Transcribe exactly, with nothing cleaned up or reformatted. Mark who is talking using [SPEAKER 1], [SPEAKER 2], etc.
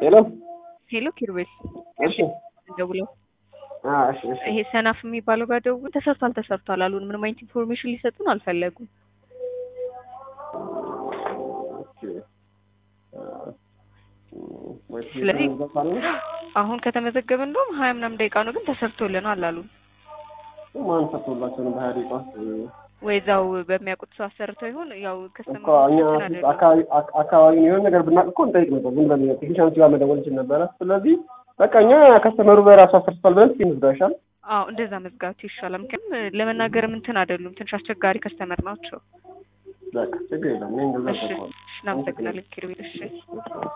[SPEAKER 1] ሄሎ
[SPEAKER 2] ሄሎ ኪሩቤል
[SPEAKER 1] እሺ
[SPEAKER 2] ደውለው
[SPEAKER 1] አ እሺ እሺ
[SPEAKER 2] ይሄ ሰናፍ የሚባለው ጋር ደውል ተሰርቷል ተሰርቷል አሉን። ምንም አይነት ኢንፎርሜሽን ሊሰጡን አልፈለጉም። ስለዚህ አሁን ከተመዘገበ እንደውም ሀያ ምናምን ደቂቃ ነው፣ ግን ተሰርቶልናል አሉን።
[SPEAKER 1] ማን ሰርቶላቸው ነው? በሀያ ደቂቃ
[SPEAKER 2] ወይዛው በሚያውቁት ሰው አሰርተው ይሁን ያው
[SPEAKER 1] እኮ እኛ አካባቢ አካባቢ የሆነ ነገር ብናውቅ እኮ እንጠይቅ ነበር። ዝም ብለን ቴክኒሻን ጋር መደወል እንችል ነበረ። ስለዚህ በቃ እኛ ከስተመሩ በራሱ አሰርቷል ብለን እንዝጋሻል።
[SPEAKER 2] አዎ እንደዛ መዝጋቱ ይሻላል። ምክንያቱም ለመናገርም እንትን አይደሉም፣ ትንሽ አስቸጋሪ ከስተመር ናቸው።
[SPEAKER 1] በቃ ችግር የለም። ምን እንደዛ
[SPEAKER 2] እሺ እናመሰግናለን ኪሩቤል። እሺ